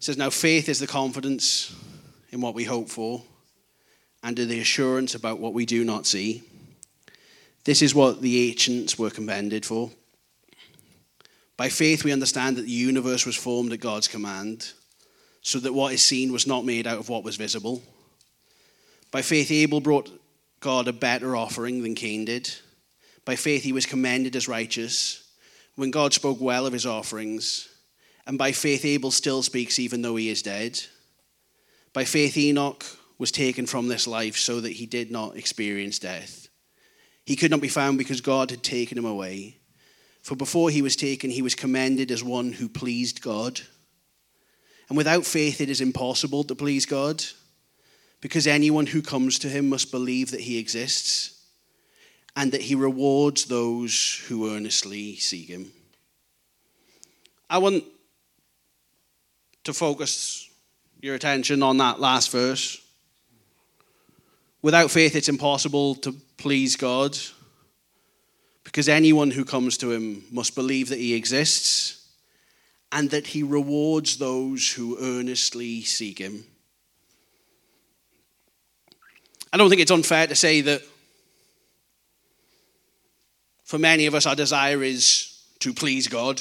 says, now faith is the confidence in what we hope for and the assurance about what we do not see. This is what the ancients were commended for. By faith we understand that the universe was formed at God's command, so that what is seen was not made out of what was visible. By faith Abel brought God a better offering than Cain did. By faith he was commended as righteous when God spoke well of his offerings. And by faith Abel still speaks even though he is dead. By faith Enoch was taken from this life so that he did not experience death. He could not be found because God had taken him away. For before he was taken, he was commended as one who pleased God. And without faith, it is impossible to please God, because anyone who comes to him must believe that he exists and that he rewards those who earnestly seek him. I want to focus your attention on that last verse. Without faith, it's impossible to please God, because anyone who comes to him must believe that he exists and that he rewards those who earnestly seek him. I don't think it's unfair to say that for many of us, our desire is to please God.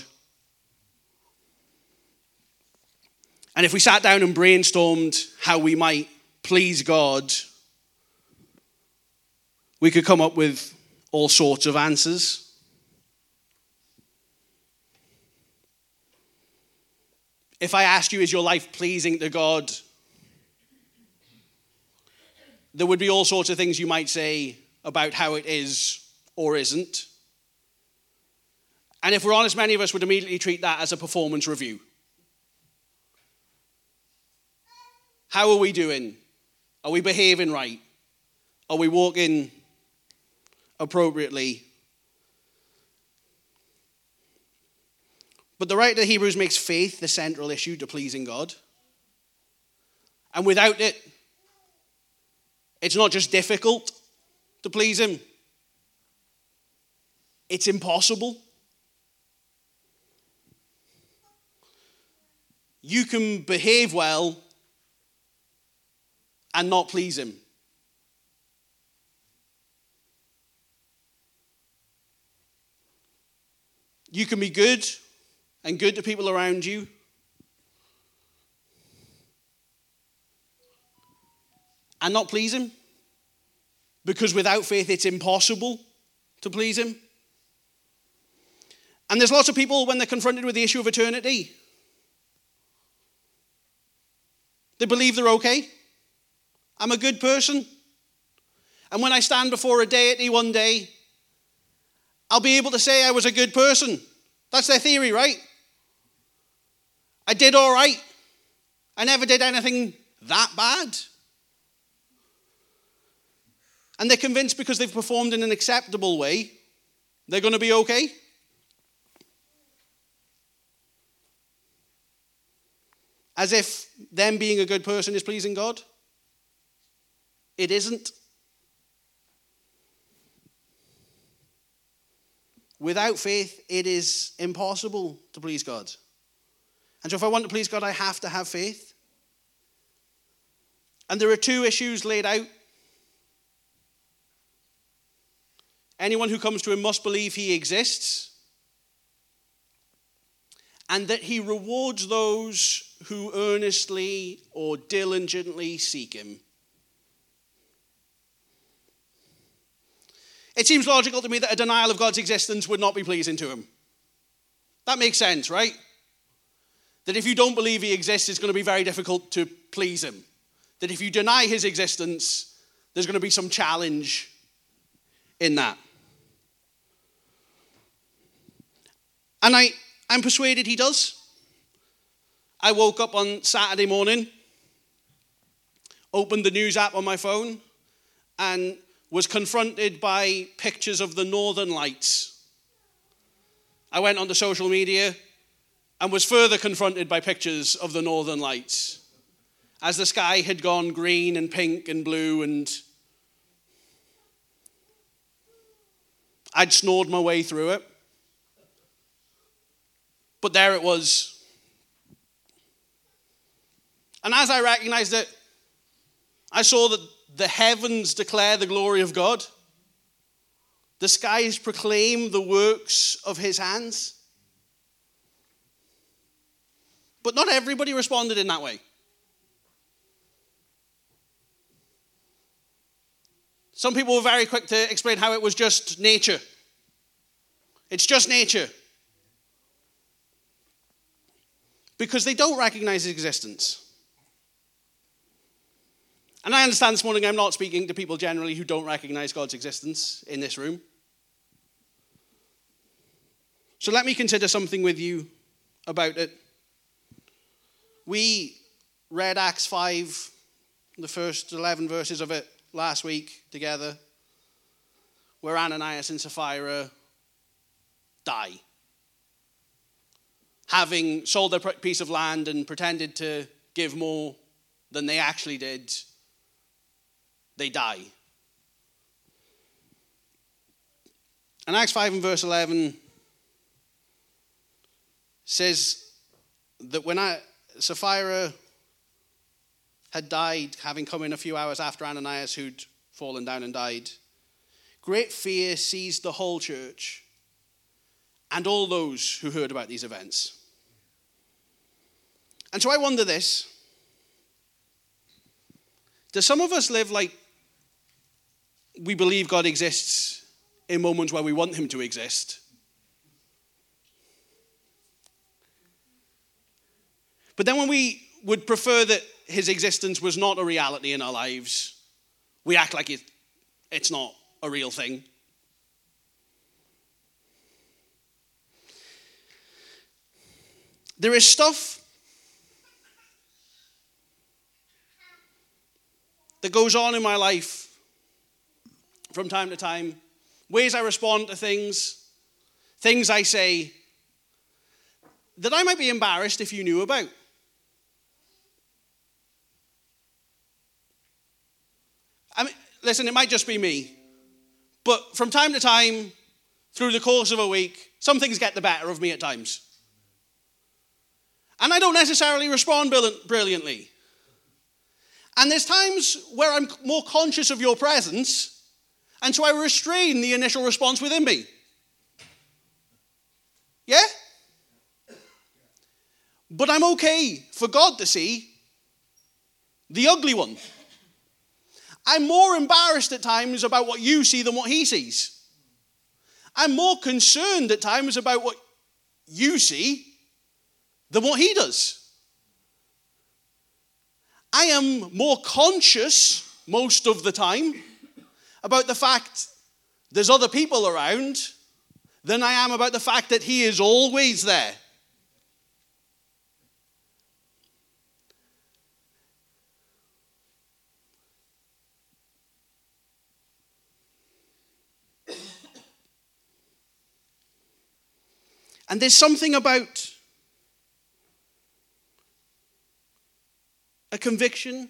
And if we sat down and brainstormed how we might please God, we could come up with all sorts of answers. If I asked you, is your life pleasing to God? There would be all sorts of things you might say about how it is or isn't. And if we're honest, many of us would immediately treat that as a performance review. How are we doing? Are we behaving right? Are we walking appropriately? But the writer of Hebrews makes faith the central issue to pleasing God. And without it, it's not just difficult to please him. It's impossible. You can behave well and not please him. You can be good and good to people around you, and not please him, because without faith it's impossible to please him. And there's lots of people, when they're confronted with the issue of eternity, they believe they're okay. I'm a good person. And when I stand before a deity one day, I'll be able to say I was a good person. That's their theory, right? I did all right. I never did anything that bad. And they're convinced because they've performed in an acceptable way, they're going to be okay. As if them being a good person is pleasing God. It isn't. Without faith, it is impossible to please God. And so if I want to please God, I have to have faith. And there are two issues laid out. Anyone who comes to him must believe he exists, and that he rewards those who earnestly or diligently seek him. It seems logical to me that a denial of God's existence would not be pleasing to him. That makes sense, right? That if you don't believe he exists, it's going to be very difficult to please him. That if you deny his existence, there's going to be some challenge in that. And I'm persuaded he does. I woke up on Saturday morning, opened the news app on my phone, and was confronted by pictures of the Northern Lights. I went onto social media and was further confronted by pictures of the Northern Lights as the sky had gone green and pink and blue, and I'd snored my way through it. But there it was. And as I recognized it, I saw that the heavens declare the glory of God. The skies proclaim the works of his hands. But not everybody responded in that way. Some people were very quick to explain how it was just nature. It's just nature. Because they don't recognize his existence. And I understand this morning I'm not speaking to people generally who don't recognize God's existence in this room. So let me consider something with you about it. We read Acts 5, the first 11 verses of it last week together, where Ananias and Sapphira die. Having sold their piece of land and pretended to give more than they actually did, they die. And Acts 5 and verse 11 says that when Sapphira had died, having come in a few hours after Ananias, who'd fallen down and died, great fear seized the whole church and all those who heard about these events. And so I wonder this. Do some of us live like we believe God exists in moments where we want him to exist? But then when we would prefer that his existence was not a reality in our lives, we act like it's not a real thing. There is stuff that goes on in my life from time to time, ways I respond to things I say that I might be embarrassed if you knew about. I mean, listen, it might just be me, but from time to time, through the course of a week, some things get the better of me at times. And I don't necessarily respond brilliantly. And there's times where I'm more conscious of your presence, and so I restrain the initial response within me. Yeah? But I'm okay for God to see the ugly one. I'm more embarrassed at times about what you see than what he sees. I'm more concerned at times about what you see than what he does. I am more conscious most of the time about the fact there's other people around than I am about the fact that he is always there. And there's something about a conviction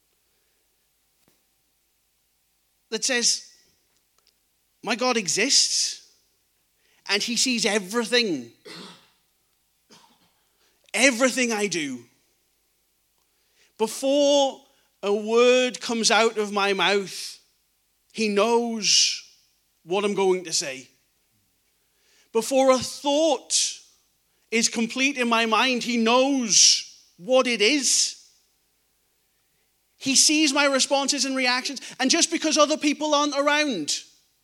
that says, my God exists and he sees everything. Everything I do. Before a word comes out of my mouth, he knows what I'm going to say. Before a thought is complete in my mind, he knows what it is. He sees my responses and reactions. And just because other people aren't around,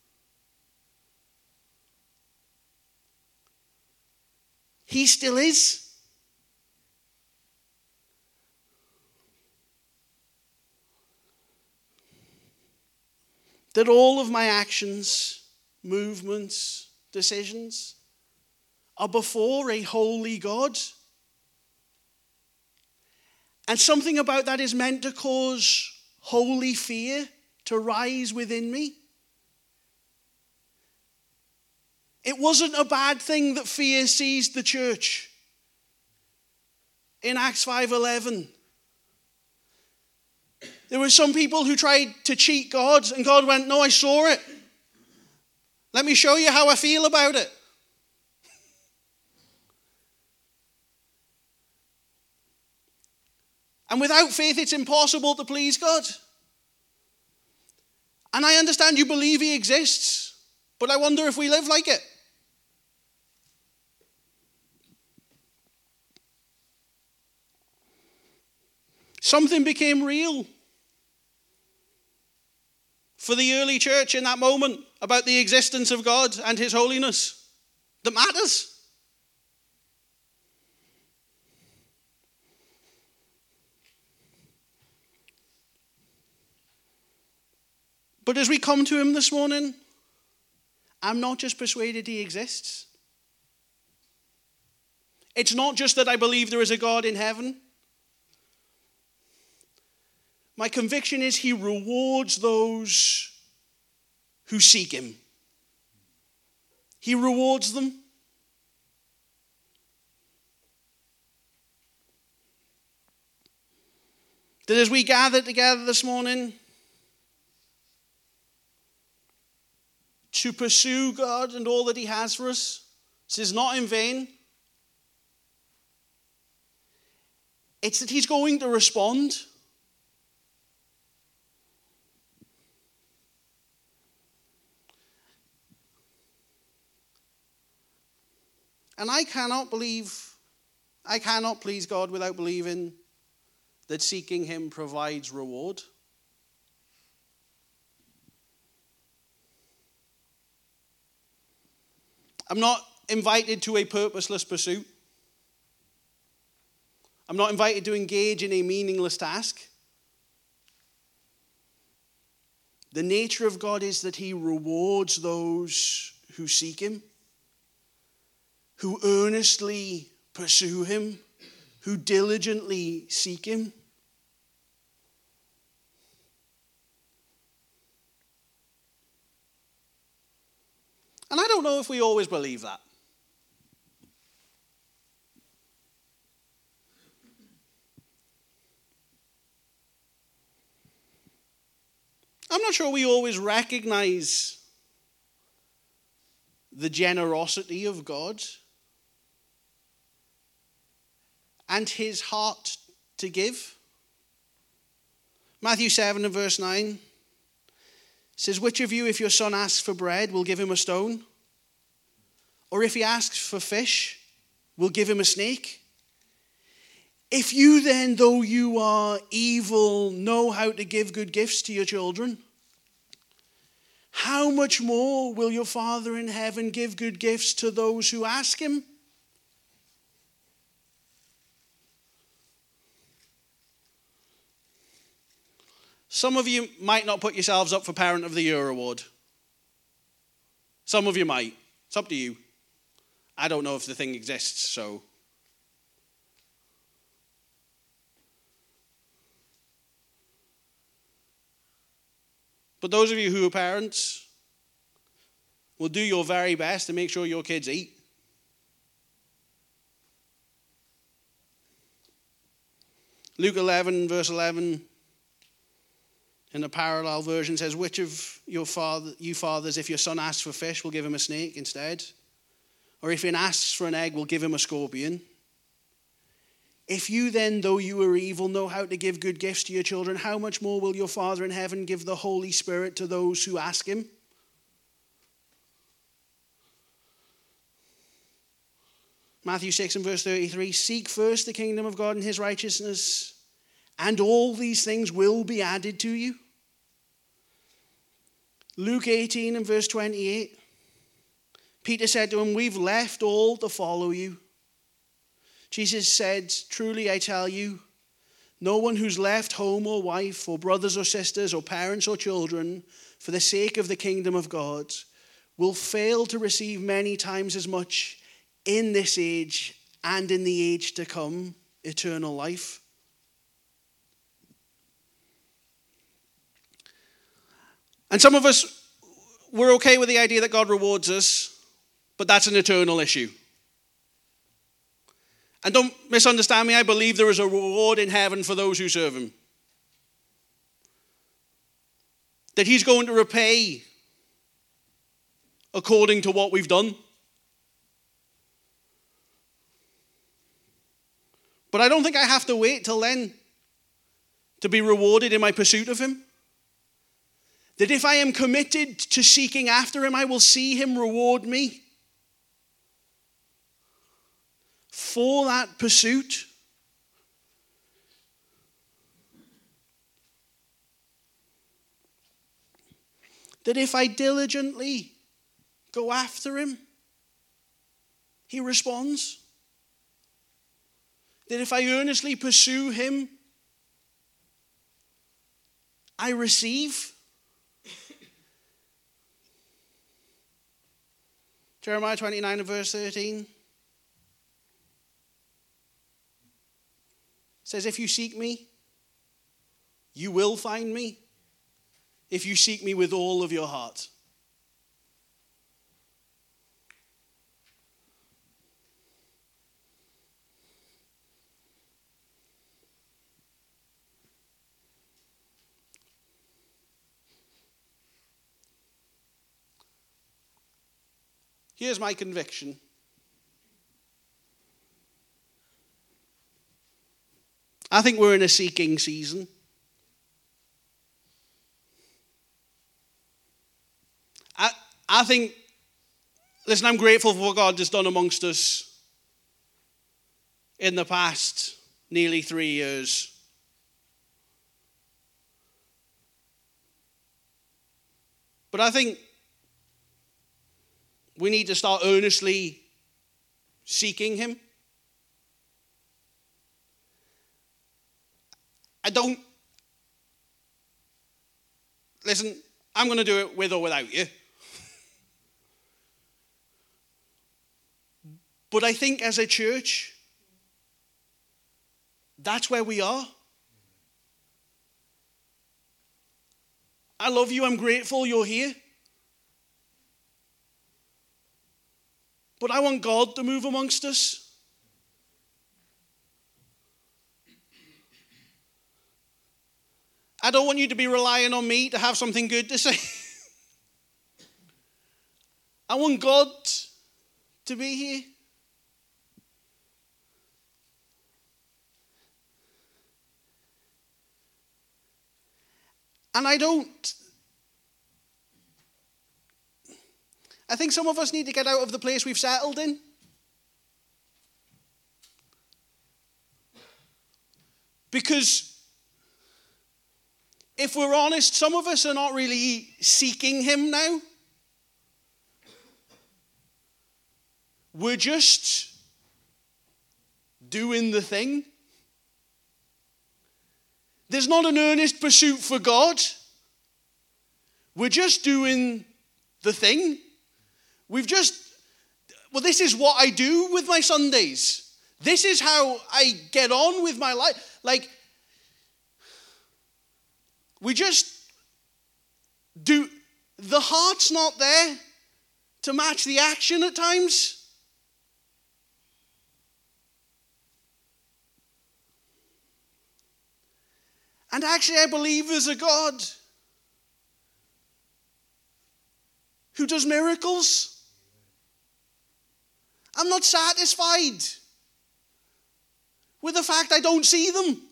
he still is. That all of my actions, movements, decisions are before a holy God. And something about that is meant to cause holy fear to rise within me. It wasn't a bad thing that fear seized the church. In Acts 5:11, there were some people who tried to cheat God, and God went, no, I saw it. Let me show you how I feel about it. And without faith, it's impossible to please God. And I understand you believe he exists, but I wonder if we live like it. Something became real for the early church in that moment about the existence of God and his holiness that matters. But as we come to him this morning, I'm not just persuaded he exists. It's not just that I believe there is a God in heaven. My conviction is he rewards those who seek him. He rewards them. That as we gather together this morning to pursue God and all that he has for us, this is not in vain. It's that he's going to respond. And I cannot please God without believing that seeking him provides reward. I'm not invited to a purposeless pursuit. I'm not invited to engage in a meaningless task. The nature of God is that he rewards those who seek him, who earnestly pursue him, who diligently seek him. And I don't know if we always believe that. I'm not sure we always recognize the generosity of God and his heart to give. Matthew 7 and verse 9 says, which of you, if your son asks for bread, will give him a stone? Or if he asks for fish, will give him a snake? If you then, though you are evil, know how to give good gifts to your children, how much more will your Father in heaven give good gifts to those who ask him? Some of you might not put yourselves up for Parent of the Year award. Some of you might. It's up to you. I don't know if the thing exists, so. But those of you who are parents will do your very best to make sure your kids eat. Luke 11, verse 11, in the parallel version says, which of you fathers, if your son asks for fish, will give him a snake instead? Or if he asks for an egg, will give him a scorpion? If you then, though you are evil, know how to give good gifts to your children, how much more will your Father in heaven give the Holy Spirit to those who ask him? Matthew 6 and verse 33, seek first the kingdom of God and his righteousness, and all these things will be added to you. Luke 18 and verse 28, Peter said to him, we've left all to follow you. Jesus said, truly I tell you, no one who's left home or wife or brothers or sisters or parents or children for the sake of the kingdom of God will fail to receive many times as much in this age and in the age to come, eternal life. And some of us, we're okay with the idea that God rewards us, but that's an eternal issue. And don't misunderstand me, I believe there is a reward in heaven for those who serve him. That he's going to repay according to what we've done. But I don't think I have to wait till then to be rewarded in my pursuit of him. That if I am committed to seeking after him, I will see him reward me for that pursuit. That if I diligently go after him, he responds. That if I earnestly pursue him, I receive. Jeremiah 29 and verse 13 says, if you seek me, you will find me. If you seek me with all of your heart. Here's my conviction. I think we're in a seeking season. I think, listen, I'm grateful for what God has done amongst us in the past nearly 3 years. But I think we need to start earnestly seeking him. Listen, I'm going to do it with or without you. But I think as a church, that's where we are. I love you. I'm grateful you're here. But I want God to move amongst us. I don't want you to be relying on me to have something good to say. I want God to be here. And I think some of us need to get out of the place we've settled in. Because if we're honest, some of us are not really seeking him now. We're just doing the thing. There's not an earnest pursuit for God. We're just doing the thing. This is what I do with my Sundays. This is how I get on with my life. We just do. The heart's not there to match the action at times. And actually, I believe there's a God who does miracles. I'm not satisfied with the fact I don't see them.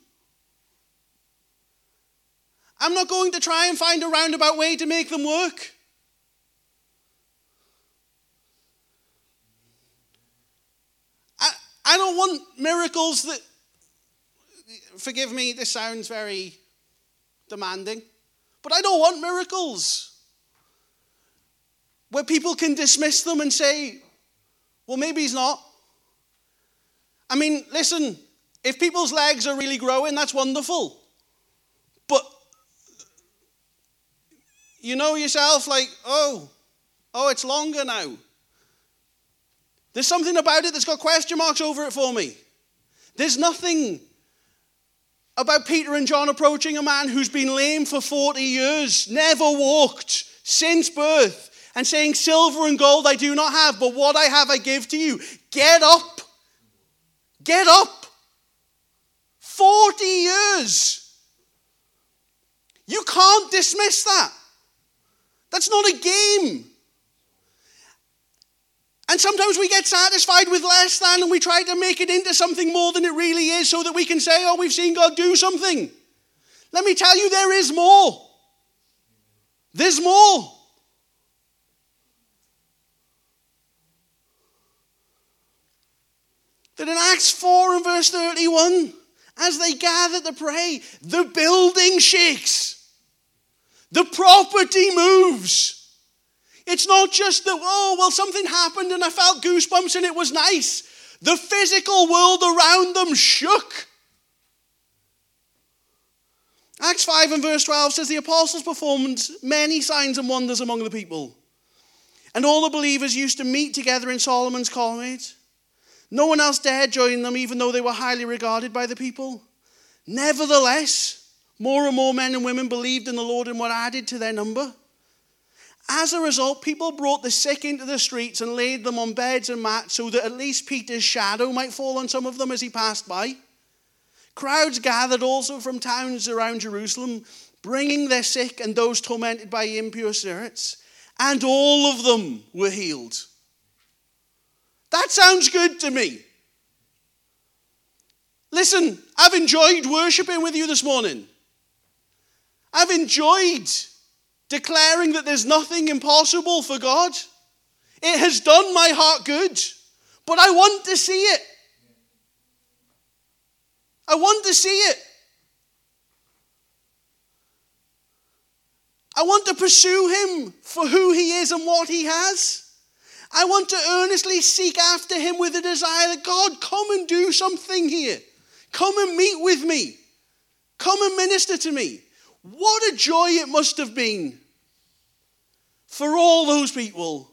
I'm not going to try and find a roundabout way to make them work. I don't want miracles that, forgive me, this sounds very demanding, but I don't want miracles where people can dismiss them and say, well, maybe he's not. I mean, listen, if people's legs are really growing, that's wonderful. But you know yourself, oh, it's longer now. There's something about it that's got question marks over it for me. There's nothing about Peter and John approaching a man who's been lame for 40 years, never walked since birth, and saying, silver and gold I do not have, but what I have I give to you. Get up. Get up. 40 years. You can't dismiss that. That's not a game. And sometimes we get satisfied with less than, and we try to make it into something more than it really is so that we can say, oh, we've seen God do something. Let me tell you, there is more. There's more. That in Acts 4 and verse 31, as they gather to pray, the building shakes. The property moves. It's not just that, oh, well, something happened and I felt goosebumps and it was nice. The physical world around them shook. Acts 5 and verse 12 says, the apostles performed many signs and wonders among the people. And all the believers used to meet together in Solomon's colonnade. No one else dared join them, even though they were highly regarded by the people. Nevertheless, more and more men and women believed in the Lord and were added to their number. As a result, people brought the sick into the streets and laid them on beds and mats so that at least Peter's shadow might fall on some of them as he passed by. Crowds gathered also from towns around Jerusalem, bringing their sick and those tormented by impure spirits, and all of them were healed. That sounds good to me. Listen, I've enjoyed worshiping with you this morning. I've enjoyed declaring that there's nothing impossible for God. It has done my heart good, but I want to see it. I want to see it. I want to pursue him for who he is and what he has. I want to earnestly seek after him with a desire that God, come and do something here. Come and meet with me. Come and minister to me. What a joy it must have been for all those people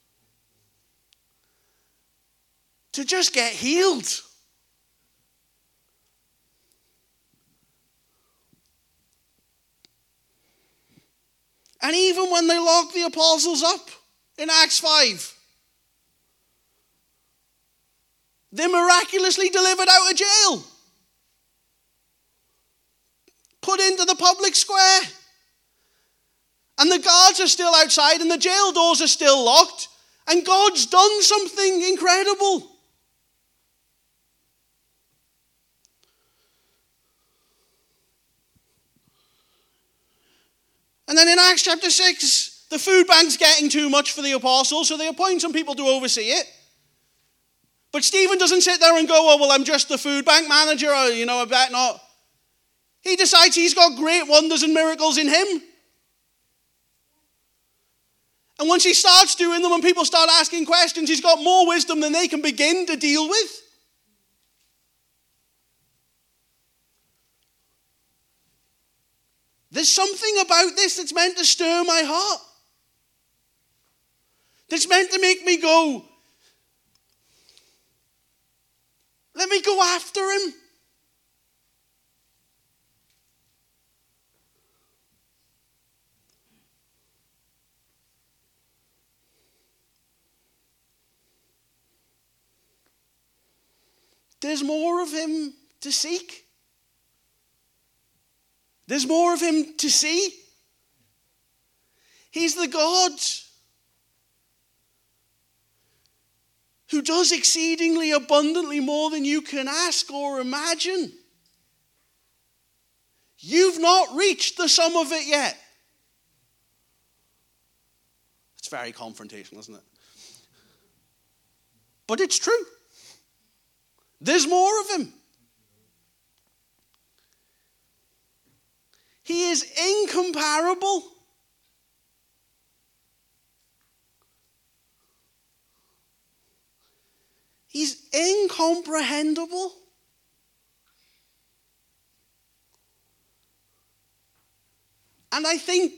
to just get healed. And even when they locked the apostles up in Acts 5, they're miraculously delivered out of jail. Put into the public square. And the guards are still outside and the jail doors are still locked. And God's done something incredible. And then in Acts chapter 6, the food bank's getting too much for the apostles, so they appoint some people to oversee it. But Stephen doesn't sit there and go, oh, well, I'm just the food bank manager, or, I bet not. He decides he's got great wonders and miracles in him. And once he starts doing them and people start asking questions, he's got more wisdom than they can begin to deal with. There's something about this that's meant to stir my heart. That's meant to make me go, let me go after him. There's more of him to seek. There's more of him to see. He's the God who does exceedingly abundantly more than you can ask or imagine. You've not reached the sum of it yet. It's very confrontational, isn't it? But it's true. There's more of him. He is incomparable. He's incomprehensible. And I think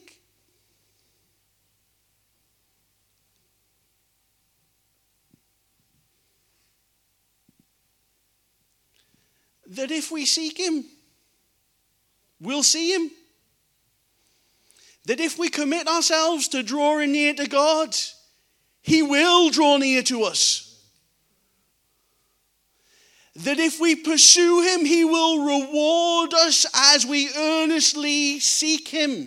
that if we seek him, we'll see him. That if we commit ourselves to drawing near to God, he will draw near to us. That if we pursue him, he will reward us as we earnestly seek him.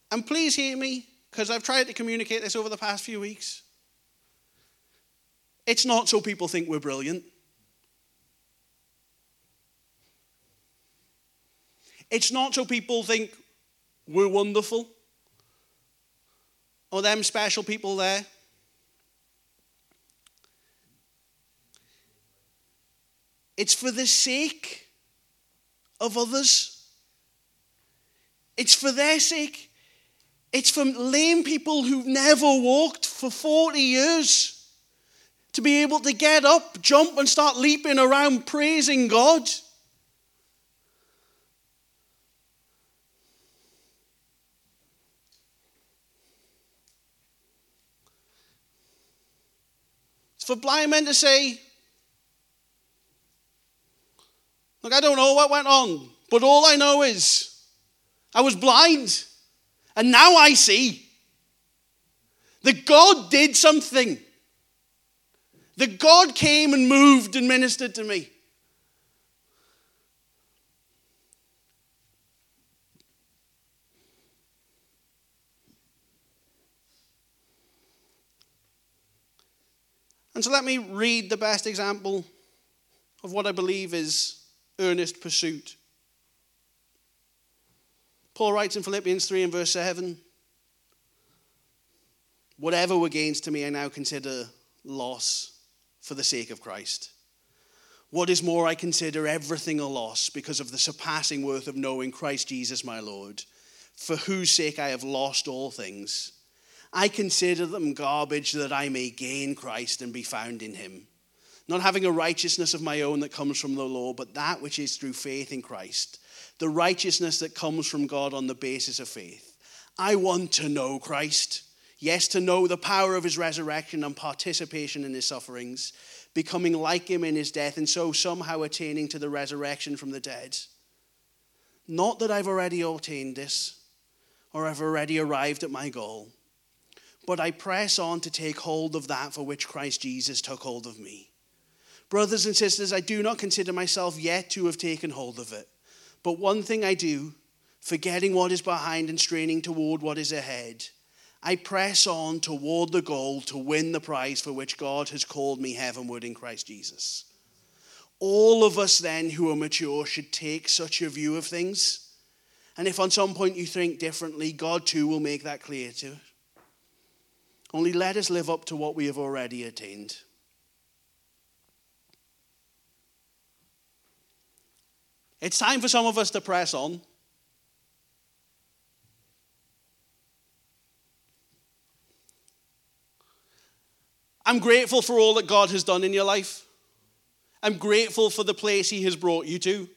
And please hear me, because I've tried to communicate this over the past few weeks. It's not so people think we're brilliant. It's not so people think we're wonderful. Or them special people there. It's for the sake of others. It's for their sake. It's for lame people who've never walked for 40 years to be able to get up, jump, and start leaping around praising God. It's for blind men to say, look, I don't know what went on, but all I know is I was blind, and now I see that God did something. That God came and moved and ministered to me. And so let me read the best example of what I believe is earnest pursuit. Paul writes in Philippians 3 and verse 7, whatever were gains to me, I now consider loss for the sake of Christ. What is more, I consider everything a loss because of the surpassing worth of knowing Christ Jesus my Lord, for whose sake I have lost all things. I consider them garbage that I may gain Christ and be found in him, not having a righteousness of my own that comes from the law, but that which is through faith in Christ, the righteousness that comes from God on the basis of faith. I want to know Christ, yes, to know the power of his resurrection and participation in his sufferings, becoming like him in his death, and so somehow attaining to the resurrection from the dead. Not that I've already obtained this, or I've already arrived at my goal, but I press on to take hold of that for which Christ Jesus took hold of me. Brothers and sisters, I do not consider myself yet to have taken hold of it. But one thing I do, forgetting what is behind and straining toward what is ahead, I press on toward the goal to win the prize for which God has called me heavenward in Christ Jesus. All of us then who are mature should take such a view of things. And if on some point you think differently, God too will make that clear to you. Only let us live up to what we have already attained. It's time for some of us to press on. I'm grateful for all that God has done in your life. I'm grateful for the place he has brought you to.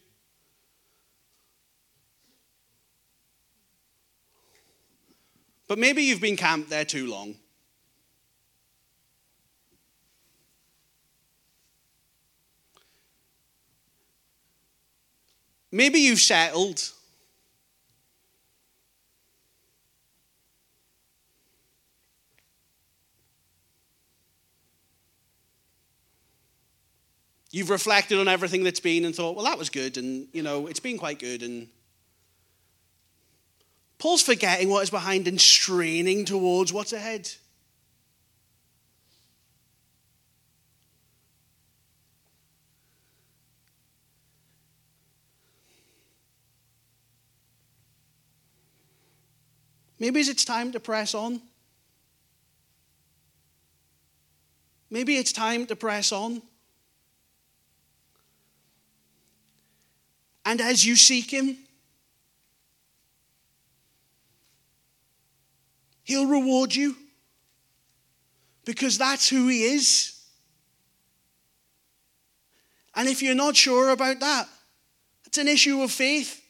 But maybe you've been camped there too long. Maybe you've settled. You've reflected on everything that's been and thought, well, that was good, and, it's been quite good. And Paul's forgetting what is behind and straining towards what's ahead. Maybe it's time to press on. Maybe it's time to press on. And as you seek him, he'll reward you. Because that's who he is. And if you're not sure about that, it's an issue of faith.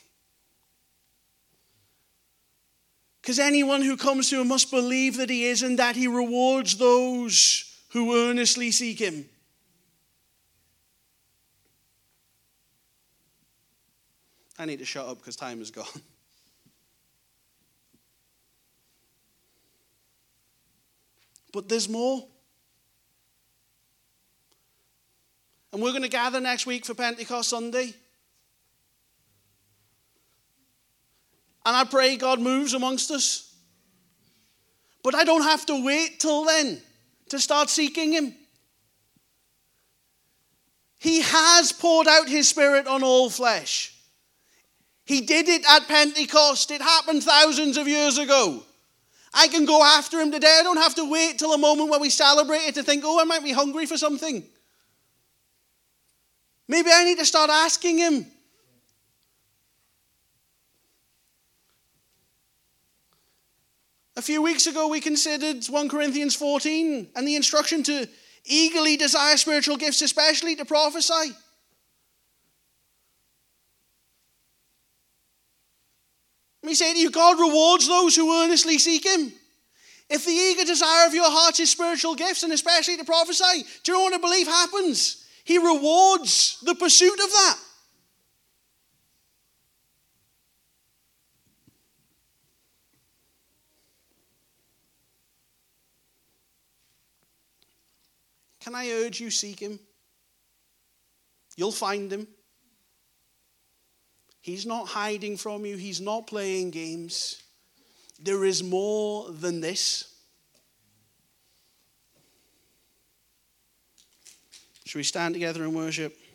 Because anyone who comes to him must believe that he is and that he rewards those who earnestly seek him. I need to shut up because time is gone. But there's more. And we're going to gather next week for Pentecost Sunday. And I pray God moves amongst us. But I don't have to wait till then to start seeking him. He has poured out his Spirit on all flesh. He did it at Pentecost. It happened thousands of years ago. I can go after him today. I don't have to wait till a moment where we celebrate it to think, oh, I might be hungry for something. Maybe I need to start asking him. A few weeks ago, we considered 1 Corinthians 14 and the instruction to eagerly desire spiritual gifts, especially to prophesy. Let me say to you, God rewards those who earnestly seek him. If the eager desire of your heart is spiritual gifts, and especially to prophesy, do you know what I believe happens? He rewards the pursuit of that. Can I urge you, seek him? You'll find him. He's not hiding from you. He's not playing games. There is more than this. Should we stand together and worship?